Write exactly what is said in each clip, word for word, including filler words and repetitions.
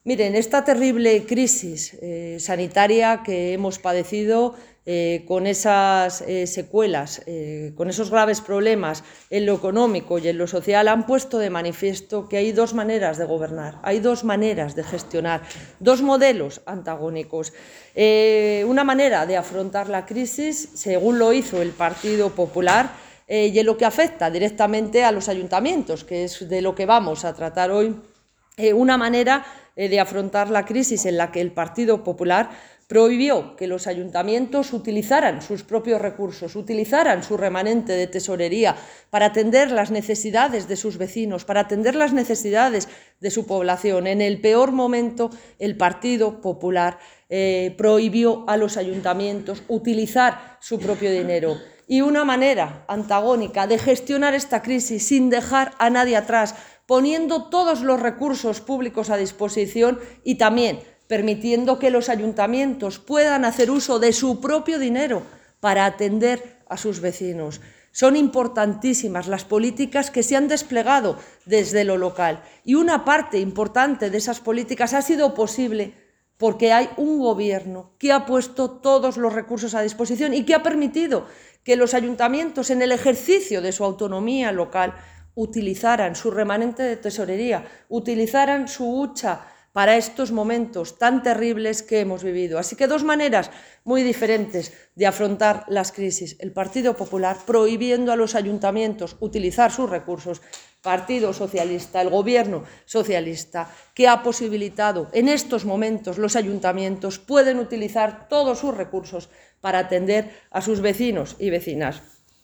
Miren, esta terrible crisis eh, sanitaria que hemos padecido eh, con esas eh, secuelas, eh, con esos graves problemas en lo económico y en lo social, han puesto de manifiesto que hay dos maneras de gobernar, hay dos maneras de gestionar, dos modelos antagónicos. Eh, una manera de afrontar la crisis, según lo hizo el Partido Popular, eh, y en lo que afecta directamente a los ayuntamientos, que es de lo que vamos a tratar hoy, eh, una manera de afrontar la crisis en la que el Partido Popular prohibió que los ayuntamientos utilizaran sus propios recursos, utilizaran su remanente de tesorería para atender las necesidades de sus vecinos, para atender las necesidades de su población. En el peor momento, el Partido Popular eh, prohibió a los ayuntamientos utilizar su propio dinero. Y una manera antagónica de gestionar esta crisis sin dejar a nadie atrás, poniendo todos los recursos públicos a disposición y también permitiendo que los ayuntamientos puedan hacer uso de su propio dinero para atender a sus vecinos. Son importantísimas las políticas que se han desplegado desde lo local y una parte importante de esas políticas ha sido posible porque hay un gobierno que ha puesto todos los recursos a disposición y que ha permitido que los ayuntamientos, en el ejercicio de su autonomía local, utilizaran su remanente de tesorería, utilizaran su hucha para estos momentos tan terribles que hemos vivido. Así que dos maneras muy diferentes de afrontar las crisis. El Partido Popular prohibiendo a los ayuntamientos utilizar sus recursos, Partido Socialista, el Gobierno socialista, que ha posibilitado en estos momentos los ayuntamientos pueden utilizar todos sus recursos para atender a sus vecinos y vecinas.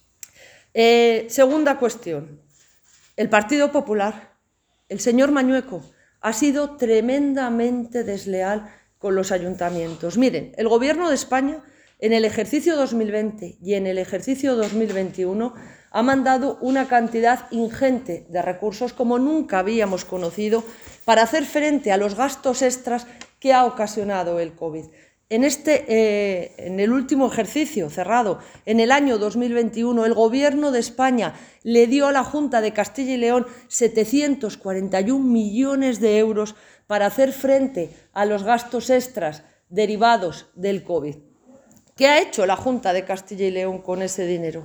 Eh, segunda cuestión. El Partido Popular, el señor Mañueco, ha sido tremendamente desleal con los ayuntamientos. Miren, el Gobierno de España en el ejercicio dos mil veinte y en el ejercicio dos mil veintiuno ha mandado una cantidad ingente de recursos como nunca habíamos conocido para hacer frente a los gastos extras que ha ocasionado el COVID. En, este, eh, en el último ejercicio cerrado, en el año dos mil veintiuno, el Gobierno de España le dio a la Junta de Castilla y León setecientos cuarenta y un millones de euros para hacer frente a los gastos extras derivados del COVID. ¿Qué ha hecho la Junta de Castilla y León con ese dinero?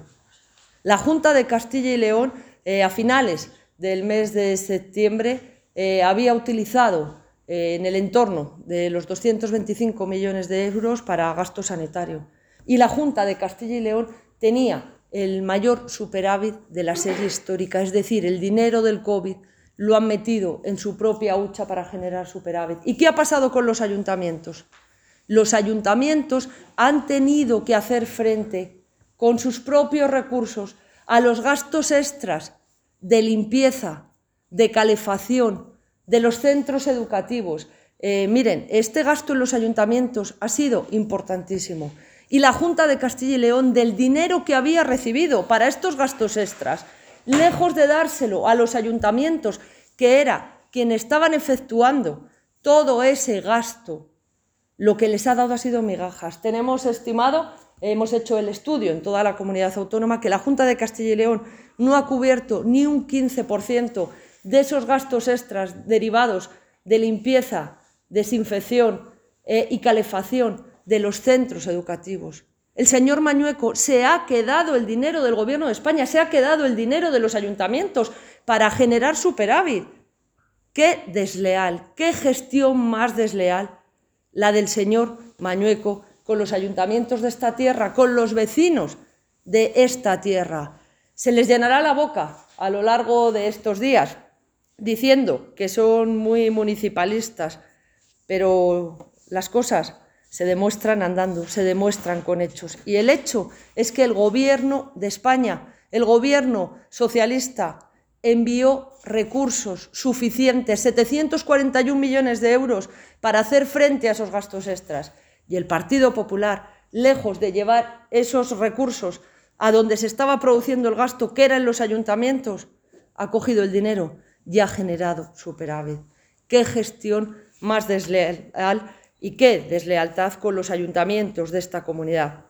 La Junta de Castilla y León, eh, a finales del mes de septiembre, eh, había utilizado en el entorno de los doscientos veinticinco millones de euros para gasto sanitario. Y la Junta de Castilla y León tenía el mayor superávit de la serie histórica, es decir, el dinero del COVID lo han metido en su propia hucha para generar superávit. ¿Y qué ha pasado con los ayuntamientos? Los ayuntamientos han tenido que hacer frente con sus propios recursos a los gastos extras de limpieza, de calefacción, de los centros educativos. Eh, miren, este gasto en los ayuntamientos ha sido importantísimo. Y la Junta de Castilla y León, del dinero que había recibido para estos gastos extras, lejos de dárselo a los ayuntamientos, que era quien estaban efectuando todo ese gasto, lo que les ha dado ha sido migajas. Tenemos estimado, hemos hecho el estudio en toda la comunidad autónoma, que la Junta de Castilla y León no ha cubierto ni un quince por ciento de esos gastos extras derivados de limpieza, desinfección eh, y calefacción de los centros educativos. El señor Mañueco se ha quedado el dinero del Gobierno de España, se ha quedado el dinero de los ayuntamientos para generar superávit. ¡Qué desleal! ¡Qué gestión más desleal la del señor Mañueco con los ayuntamientos de esta tierra, con los vecinos de esta tierra! Se les llenará la boca a lo largo de estos días diciendo que son muy municipalistas, pero las cosas se demuestran andando, se demuestran con hechos. Y el hecho es que el Gobierno de España, el Gobierno socialista, envió recursos suficientes, setecientos cuarenta y un millones de euros, para hacer frente a esos gastos extras. Y el Partido Popular, lejos de llevar esos recursos a donde se estaba produciendo el gasto, que era en los ayuntamientos, ha cogido el dinero y ha generado superávit. ¡Qué gestión más desleal y qué deslealtad con los ayuntamientos de esta comunidad!